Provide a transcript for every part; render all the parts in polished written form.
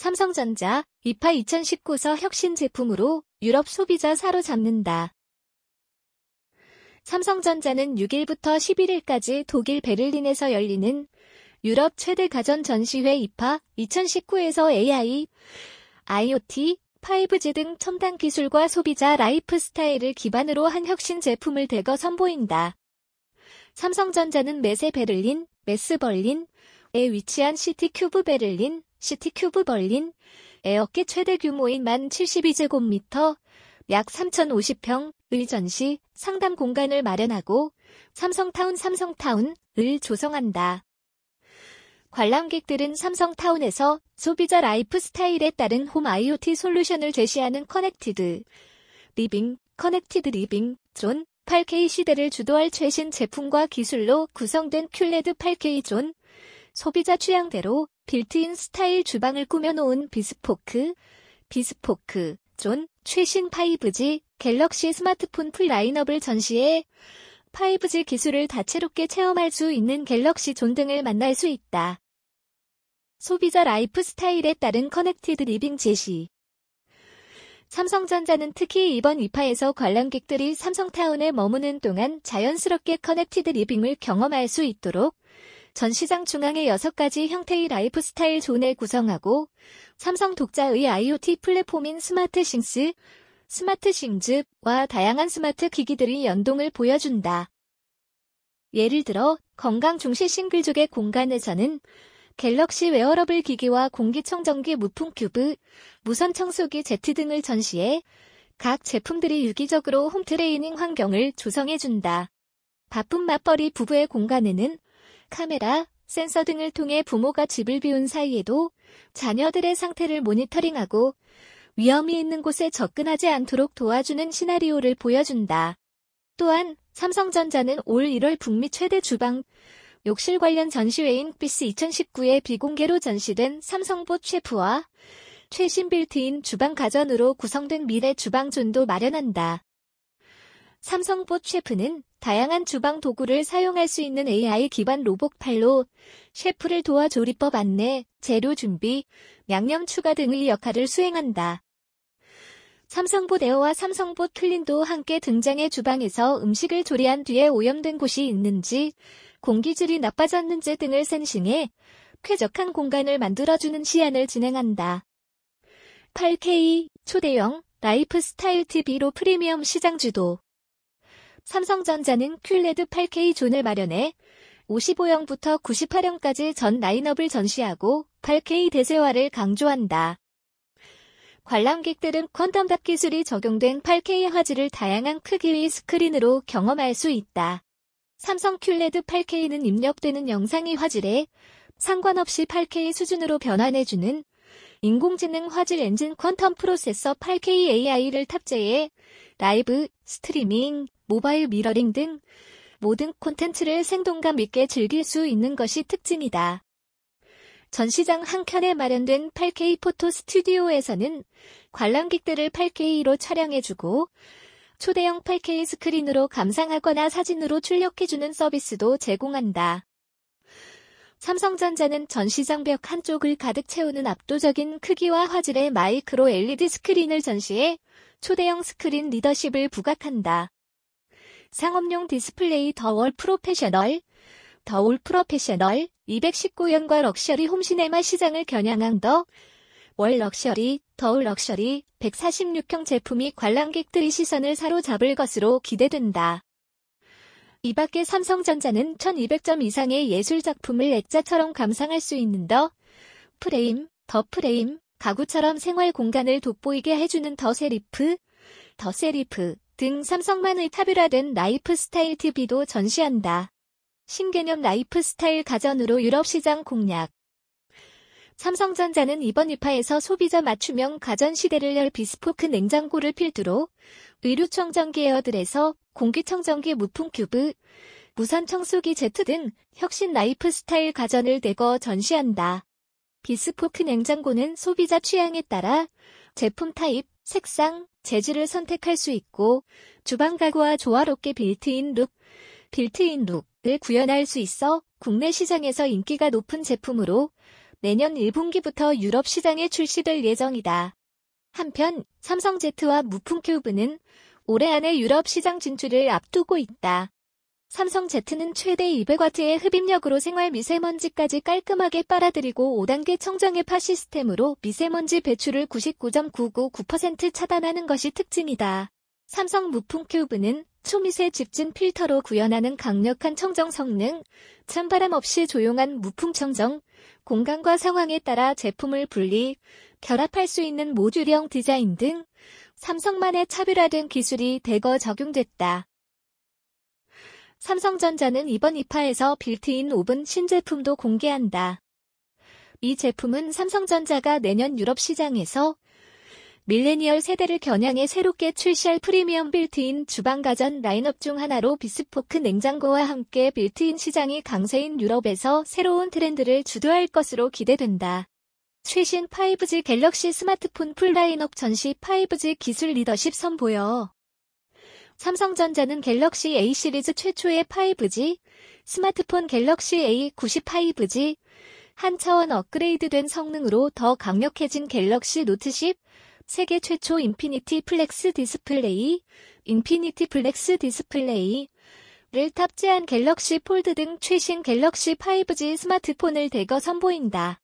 삼성전자, 이파 2019서 혁신 제품으로 유럽 소비자 사로잡는다. 삼성전자는 6일부터 11일까지 독일 베를린에서 열리는 유럽 최대 가전 전시회 이파 2019에서 AI, IoT, 5G 등 첨단 기술과 소비자 라이프 스타일을 기반으로 한 혁신 제품을 대거 선보인다. 삼성전자는 메세 베를린, 메스 벌린에 위치한 시티큐브 베를린, 시티큐브 벌린에 업계 최대 규모인 1072제곱미터, 약 3,050평의 전시, 상담 공간을 마련하고 삼성타운을 조성한다. 관람객들은 삼성타운에서 소비자 라이프 스타일에 따른 홈 IoT 솔루션을 제시하는 커넥티드 리빙 존 8K 시대를 주도할 최신 제품과 기술로 구성된 큘레드 8K 존, 소비자 취향대로 빌트인 스타일 주방을 꾸며놓은 비스포크 존, 최신 5G 갤럭시 스마트폰 풀 라인업을 전시해 5G 기술을 다채롭게 체험할 수 있는 갤럭시 존 등을 만날 수 있다. 소비자 라이프 스타일에 따른 커넥티드 리빙 제시. 삼성전자는 특히 이번 이파에서 관람객들이 삼성타운에 머무는 동안 자연스럽게 커넥티드 리빙을 경험할 수 있도록 전시장 중앙에 6가지 형태의 라이프 스타일 존을 구성하고 삼성 독자의 IoT 플랫폼인 스마트싱즈와 다양한 스마트 기기들의 연동을 보여준다. 예를 들어 건강 중시 싱글족의 공간에서는 갤럭시 웨어러블 기기와 공기청정기 무풍 큐브, 무선 청소기 Z 등을 전시해 각 제품들이 유기적으로 홈트레이닝 환경을 조성해준다. 바쁜 맞벌이 부부의 공간에는 카메라, 센서 등을 통해 부모가 집을 비운 사이에도 자녀들의 상태를 모니터링하고 위험이 있는 곳에 접근하지 않도록 도와주는 시나리오를 보여준다. 또한 삼성전자는 올 1월 북미 최대 주방, 욕실 관련 전시회인 BIS 2019에 비공개로 전시된 삼성봇 셰프와 최신 빌트인 주방 가전으로 구성된 미래 주방존도 마련한다. 삼성봇 셰프는 다양한 주방 도구를 사용할 수 있는 AI 기반 로봇 팔로 셰프를 도와 조리법 안내, 재료 준비, 양념 추가 등의 역할을 수행한다. 삼성봇 에어와 삼성봇 클린도 함께 등장해 주방에서 음식을 조리한 뒤에 오염된 곳이 있는지, 공기질이 나빠졌는지 등을 센싱해 쾌적한 공간을 만들어주는 시안을 진행한다. 8K 초대형 라이프 스타일 TV로 프리미엄 시장 주도. 삼성전자는 큘레드 8K 존을 마련해 55형부터 98형까지 전 라인업을 전시하고 8K 대세화를 강조한다. 관람객들은 퀀텀닷 기술이 적용된 8K 화질을 다양한 크기의 스크린으로 경험할 수 있다. 삼성 큘레드 8K는 입력되는 영상의 화질에 상관없이 8K 수준으로 변환해주는 인공지능 화질 엔진 퀀텀 프로세서 8K AI를 탑재해 라이브, 스트리밍, 모바일 미러링 등 모든 콘텐츠를 생동감 있게 즐길 수 있는 것이 특징이다. 전시장 한켠에 마련된 8K 포토 스튜디오에서는 관람객들을 8K로 촬영해주고 초대형 8K 스크린으로 감상하거나 사진으로 출력해주는 서비스도 제공한다. 삼성전자는 전시장 벽 한쪽을 가득 채우는 압도적인 크기와 화질의 마이크로 LED 스크린을 전시해 초대형 스크린 리더십을 부각한다. 상업용 디스플레이 더월 프로페셔널 219형과 럭셔리 홈시네마 시장을 겨냥한 더월 럭셔리 146형 제품이 관람객들의 시선을 사로잡을 것으로 기대된다. 이 밖에 삼성전자는 1200점 이상의 예술작품을 액자처럼 감상할 수 있는 더 프레임, 가구처럼 생활 공간을 돋보이게 해주는 더 세리프 등 삼성만의 타뷰화된 라이프 스타일 TV도 전시한다. 신개념 라이프 스타일 가전으로 유럽 시장 공략. 삼성전자는 이번 이파에서 소비자 맞춤형 가전 시대를 열 비스포크 냉장고를 필두로 의류청정기 에어들에서 공기청정기 무풍 큐브, 무선 청소기 Z 등 혁신 라이프 스타일 가전을 대거 전시한다. 비스포크 냉장고는 소비자 취향에 따라 제품 타입, 색상, 재질을 선택할 수 있고 주방 가구와 조화롭게 빌트인 룩을 구현할 수 있어 국내 시장에서 인기가 높은 제품으로 내년 1분기부터 유럽 시장에 출시될 예정이다. 한편 삼성 Z와 무풍 큐브는 올해 안에 유럽 시장 진출을 앞두고 있다. 삼성 Z는 최대 200W의 흡입력으로 생활 미세먼지까지 깔끔하게 빨아들이고 5단계 청정해파 시스템으로 미세먼지 배출을 99.999% 차단하는 것이 특징이다. 삼성 무풍 큐브는 초미세 집진 필터로 구현하는 강력한 청정 성능, 찬바람 없이 조용한 무풍 청정, 공간과 상황에 따라 제품을 분리, 결합할 수 있는 모듈형 디자인 등 삼성만의 차별화된 기술이 대거 적용됐다. 삼성전자는 이번 이파에서 빌트인 오븐 신제품도 공개한다. 이 제품은 삼성전자가 내년 유럽 시장에서 밀레니얼 세대를 겨냥해 새롭게 출시할 프리미엄 빌트인 주방가전 라인업 중 하나로 비스포크 냉장고와 함께 빌트인 시장이 강세인 유럽에서 새로운 트렌드를 주도할 것으로 기대된다. 최신 5G 갤럭시 스마트폰 풀 라인업 전시 5G 기술 리더십 선보여. 삼성전자는 갤럭시 A 시리즈 최초의 5G 스마트폰 갤럭시 A90 5G 한 차원 업그레이드된 성능으로 더 강력해진 갤럭시 노트 10, 세계 최초 인피니티 플렉스 디스플레이를 탑재한 갤럭시 폴드 등 최신 갤럭시 5G 스마트폰을 대거 선보인다.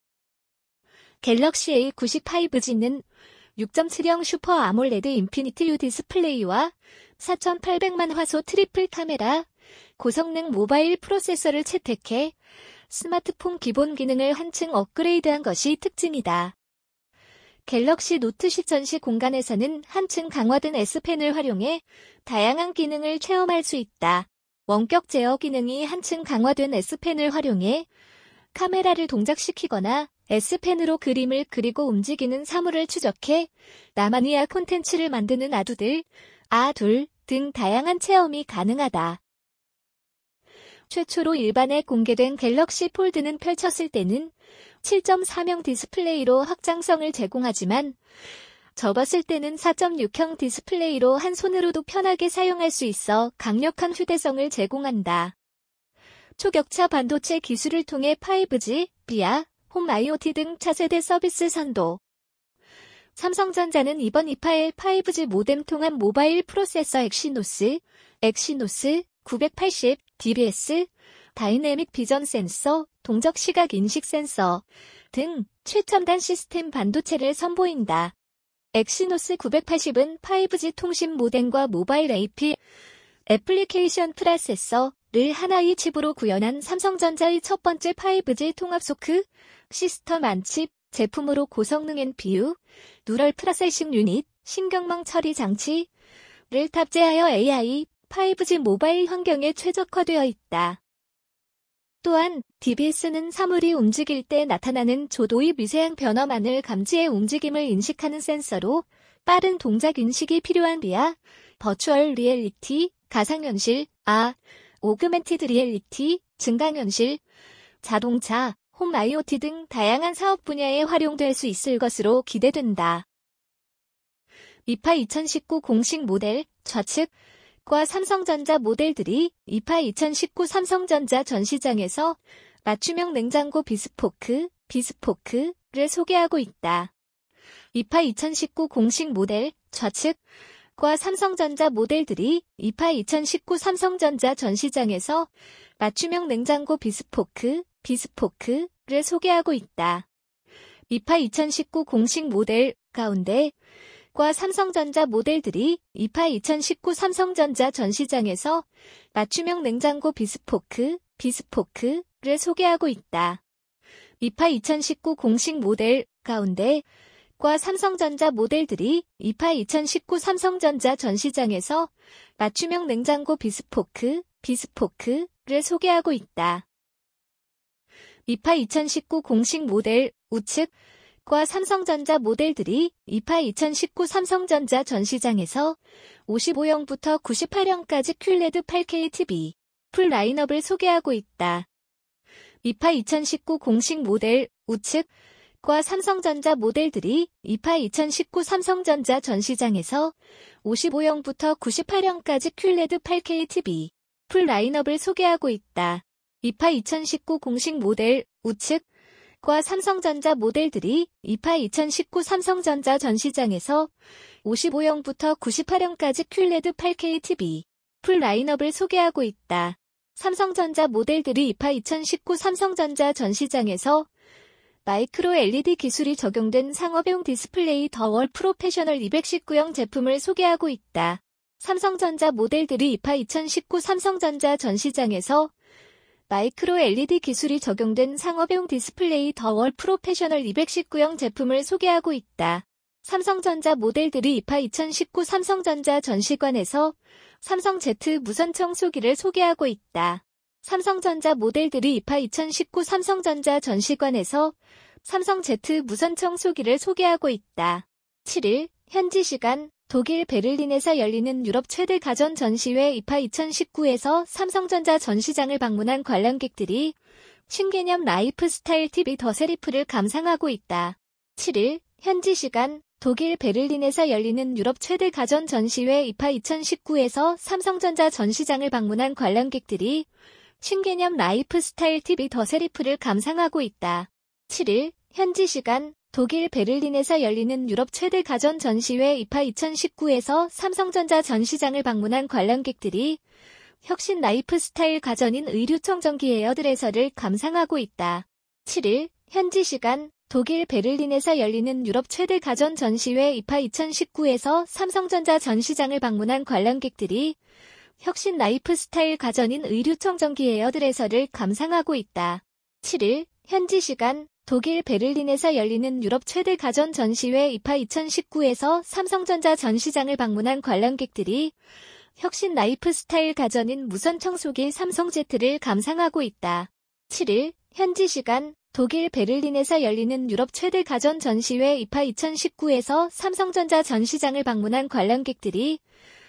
갤럭시 A90 5G는 6.7형 슈퍼 아몰레드 인피니티 U 디스플레이와 4800만 화소 트리플 카메라, 고성능 모바일 프로세서를 채택해 스마트폰 기본 기능을 한층 업그레이드한 것이 특징이다. 갤럭시 노트 10 전시 공간에서는 한층 강화된 S펜을 활용해 다양한 기능을 체험할 수 있다. 원격 제어 기능이 한층 강화된 S펜을 활용해 카메라를 동작시키거나 S펜으로 그림을 그리고 움직이는 사물을 추적해 나만이야 콘텐츠를 만드는 아두들, 아둘 등 다양한 체험이 가능하다. 최초로 일반에 공개된 갤럭시 폴드는 펼쳤을 때는 7.4명 디스플레이로 확장성을 제공하지만 접었을 때는 4.6형 디스플레이로 한 손으로도 편하게 사용할 수 있어 강력한 휴대성을 제공한다. 초격차 반도체 기술을 통해 5G, VR, 홈 IoT 등 차세대 서비스 선도. 삼성전자는 이번 이파에 5G 모뎀 통합 모바일 프로세서 엑시노스 980, DBS, 다이내믹 비전 센서, 동적 시각 인식 센서 등 최첨단 시스템 반도체를 선보인다. 엑시노스 980은 5G 통신 모뎀과 모바일 AP, 애플리케이션 프로세서를 하나의 칩으로 구현한 삼성전자의 첫 번째 5G 통합 소크, 시스템 안칩, 제품으로 고성능 NPU, 뉴럴 프로세싱 유닛, 신경망 처리 장치를 탑재하여 AI, 5G 모바일 환경에 최적화되어 있다. 또한 DBS는 사물이 움직일 때 나타나는 조도의 미세한 변화만을 감지해 움직임을 인식하는 센서로 빠른 동작 인식이 필요한 VR, 버추얼 리얼리티, 가상현실, 오그멘티드 리얼리티, 증강현실, 자동차, 홈 IoT 등 다양한 사업 분야에 활용될 수 있을 것으로 기대된다. 이파 2019 공식 모델 좌측과 삼성전자 모델들이 이파 2019 삼성전자 전시장에서 맞춤형 냉장고 비스포크를 소개하고 있다. 이파 2019 공식 모델 좌측과 삼성전자 모델들이 이파 2019 삼성전자 전시장에서 맞춤형 냉장고 비스포크를 소개하고 있다. 이파 2019 공식 모델 가운데과 삼성전자 모델들이 이파 2019 삼성전자 전시장에서 맞춤형 냉장고 비스포크를 소개하고 있다. 이파 2019 공식 모델 가운데과 삼성전자 모델들이 이파 2019 삼성전자 전시장에서 맞춤형 냉장고 비스포크를 소개하고 있다. 이파 2019 공식 모델 우측과 삼성전자 모델들이 이파 2019 삼성전자 전시장에서 55형부터 98형까지 큐레드 8K TV 풀 라인업을 소개하고 있다. 이파 2019 공식 모델 우측과 삼성전자 모델들이 이파 2019 삼성전자 전시장에서 55형부터 98형까지 큐레드 8K TV 풀 라인업을 소개하고 있다. 이파 2019 공식 모델 우측과 과 삼성전자 모델들이 이파 2019 삼성전자 전시장에서 55형부터 98형까지 큐레드 8K TV 풀 라인업을 소개하고 있다. 삼성전자 모델들이 이파 2019 삼성전자 전시장에서 마이크로 LED 기술이 적용된 상업용 디스플레이 더월 프로페셔널 219형 제품을 소개하고 있다. 삼성전자 모델들이 이파 2019 삼성전자 전시장에서 마이크로 LED 기술이 적용된 상업용 디스플레이 더월 프로페셔널 219형 제품을 소개하고 있다. 삼성전자 모델들이 이파 2019 삼성전자 전시관에서 삼성 Z 무선 청소기를 소개하고 있다. 삼성전자 모델들이 이파 2019 삼성전자 전시관에서 삼성 Z 무선 청소기를 소개하고 있다. 7일 현지 시간 독일 베를린에서 열리는 유럽 최대 가전 전시회 이파 2019에서 삼성전자 전시장을 방문한 관람객들이 신개념 라이프 스타일 TV 더 세리프를 감상하고 있다. 7일 현지 시간 독일 베를린에서 열리는 유럽 최대 가전 전시회 이파 2019에서 삼성전자 전시장을 방문한 관람객들이 신개념 라이프 스타일 TV 더 세리프를 감상하고 있다. 7일 현지 시간 독일 베를린에서 열리는 유럽 최대 가전 전시회 이파 2019에서 삼성전자 전시장을 방문한 관람객들이 혁신 라이프 스타일 가전인 의류청정기 에어드레서를 감상하고 있다. 7일 현지 시간 독일 베를린에서 열리는 유럽 최대 가전 전시회 이파 2019에서 삼성전자 전시장을 방문한 관람객들이 혁신 라이프 스타일 가전인 의류청정기 에어드레서를 감상하고 있다. 7일 현지 시간 독일 베를린에서 열리는 유럽 최대 가전 전시회 이파 2019에서 삼성전자 전시장을 방문한 관람객들이 혁신 라이프 스타일 가전인 무선 청소기 삼성 Z를 감상하고 있다. 7일 현지 시간 독일 베를린에서 열리는 유럽 최대 가전 전시회 이파 2019에서 삼성전자 전시장을 방문한 관람객들이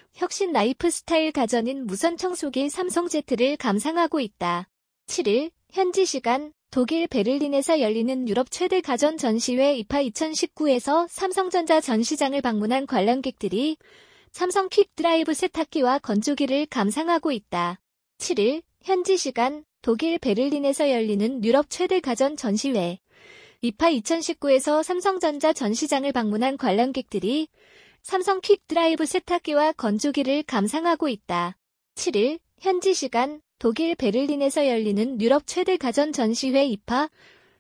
혁신 라이프 스타일 가전인 무선 청소기 삼성 Z를 감상하고 있다. 7일 현지 시간 독일 베를린에서 열리는 유럽 최대 가전 전시회 이파 2019에서 삼성전자 전시장을 방문한 관람객들이 삼성 퀵 드라이브 세탁기와 건조기를 감상하고 있다. 7일 현지 시간 독일 베를린에서 열리는 유럽 최대 가전 전시회 이파 2019에서 삼성전자 전시장을 방문한 관람객들이 삼성 퀵 드라이브 세탁기와 건조기를 감상하고 있다. 7일 현지 시간 독일 베를린에서 열리는 유럽 최대 가전 전시회 이파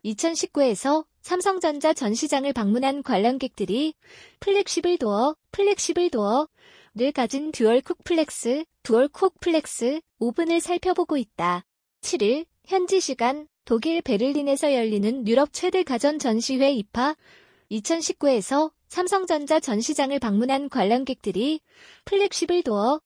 2019에서 삼성전자 전시장을 방문한 관람객들이 플렉시블 도어를 가진 듀얼쿡 플렉스 오븐을 살펴보고 있다. 7일 현지 시간 독일 베를린에서 열리는 유럽 최대 가전 전시회 이파 2019에서 삼성전자 전시장을 방문한 관람객들이 플렉시블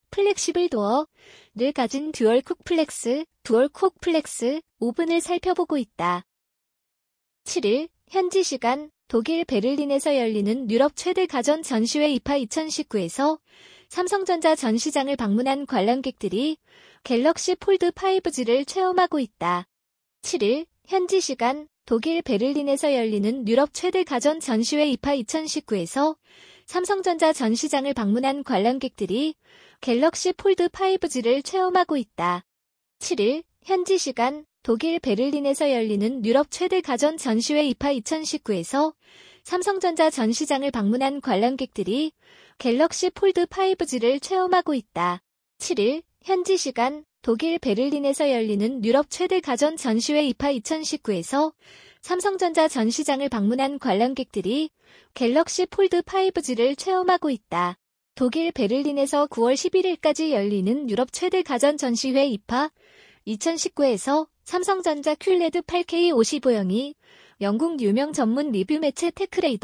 도어를 가진 듀얼쿡 플렉스 오븐을 살펴보고 있다. 7일 현지 시간 독일 베를린에서 열리는 유럽 최대 가전 전시회 이파 2019에서 삼성전자 전시장을 방문한 관람객들이 갤럭시 폴드 5G를 체험하고 있다. 7일 현지 시간 독일 베를린에서 열리는 유럽 최대 가전 전시회 이파 2019에서 삼성전자 전시장을 방문한 관람객들이 갤럭시 폴드 5G를 체험하고 있다. 7일 현지 시간 독일 베를린에서 열리는 유럽 최대 가전 전시회 이파 2019에서 삼성전자 전시장을 방문한 관람객들이 갤럭시 폴드 5G를 체험하고 있다. 7일 현지 시간 독일 베를린에서 열리는 유럽 최대 가전 전시회 이파 2019에서 삼성전자 전시장을 방문한 관람객들이 갤럭시 폴드 5G를 체험하고 있다. 독일 베를린에서 9월 11일까지 열리는 유럽 최대 가전 전시회 이파 2019에서 삼성전자 큐레드 8K 55형이 영국 유명 전문 리뷰 매체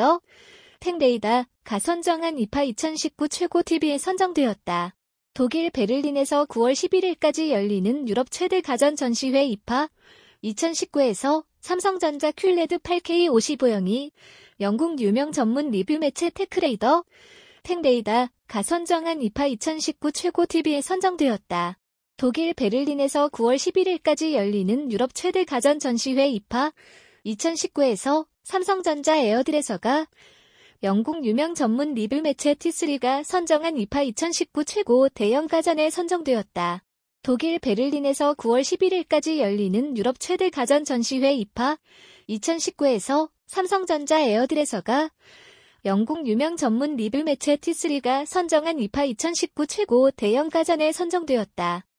탱레이다가 선정한 이파 2019 최고 TV에 선정되었다. 독일 베를린에서 9월 11일까지 열리는 유럽 최대 가전 전시회 이파 2019에서 삼성전자 큐레드 8K 55형이 영국 유명 전문 리뷰 매체 탱레이다가 선정한 이파 2019 최고 TV에 선정되었다. 독일 베를린에서 9월 11일까지 열리는 유럽 최대 가전 전시회 이파 2019에서 삼성전자 에어드레서가 영국 유명 전문 리뷰 매체 T3가 선정한 이파 2019 최고 대형 가전에 선정되었다. 독일 베를린에서 9월 11일까지 열리는 유럽 최대 가전 전시회 이파 2019에서 삼성전자 에어드레서가 영국 유명 전문 리뷰 매체 T3가 선정한 이파 2019 최고 대형 가전에 선정되었다.